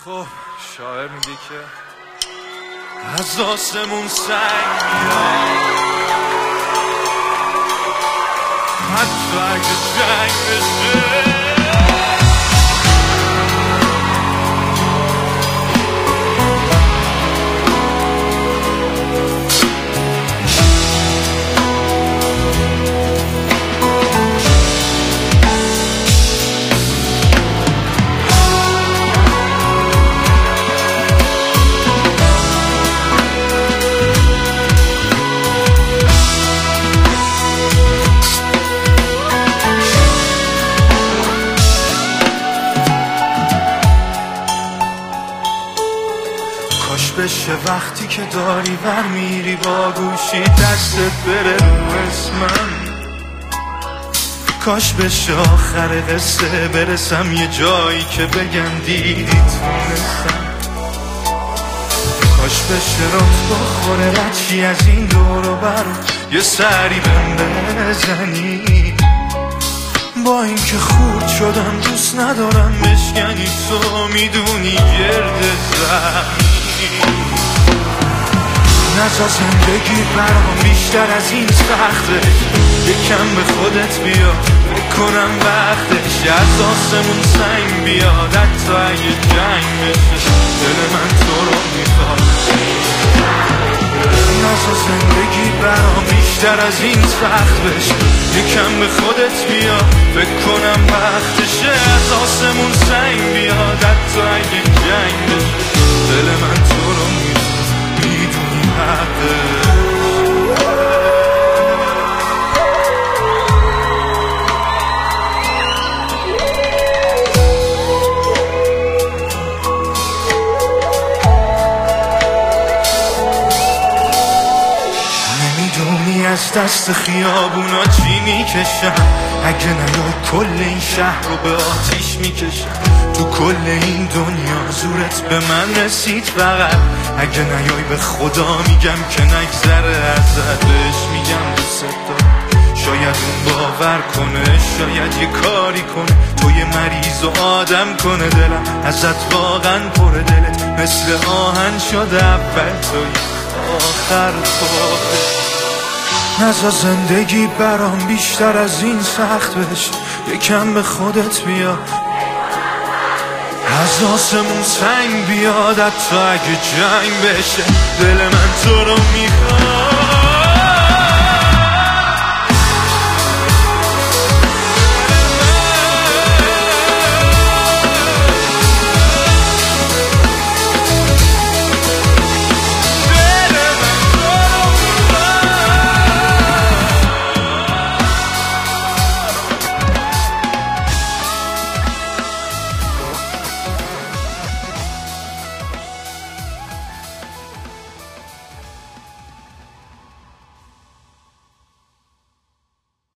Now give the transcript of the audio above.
خب شاعر میگه که از آسمون سنگ میاد، حتی اگه جنگ بشه. کاش بشه وقتی که داری ور میری با گوشی دستت بره رو اسمم، کاش بشه آخر قصه برسم یه جایی که بگم دیدی تونستم، کاش بشه رات بخوره رچی از این دور و بر یه سری بهم بزنی. با اینکه خورد شدم دوست ندارم بشکنی، تو میدونی گرد زمین نزا زندگی برام بیشتر از این سخته، یکم به خودت بیا بکنم وقتش، از آسمون سنگ بیاد حتی اگه جنگ بشه، دل من تو رو میخواد. نزا زندگی برام بیشتر از این سخت بشه، یکم به خودت بیا بکنم وقتشه، از آسمون سنگ بیاد حتی اگه جنگ بشه، دل من تو رو میخواد، میدونی حقه. از دست خیابونا چی میکشم، اگه نیای کل این شهر رو به آتیش میکشم، تو کل این دنیا زورت به من رسید فقط، اگه نیای به خدا میگم که نگذره ازت، بهش میگم دوست دارم، شاید اون باور کنه، شاید یه کاری کنه، تو یه مریض و آدم کنه، دلم ازت واقعا پره، دلت مثل آهن شده اول توی آخر توی. نزا زندگی برام بیشتر از این سخت بشه، یکم به خودت بیا، از آسمون سنگ بیاد حتی اگه جنگ بشه، دل من تو رو میخواد.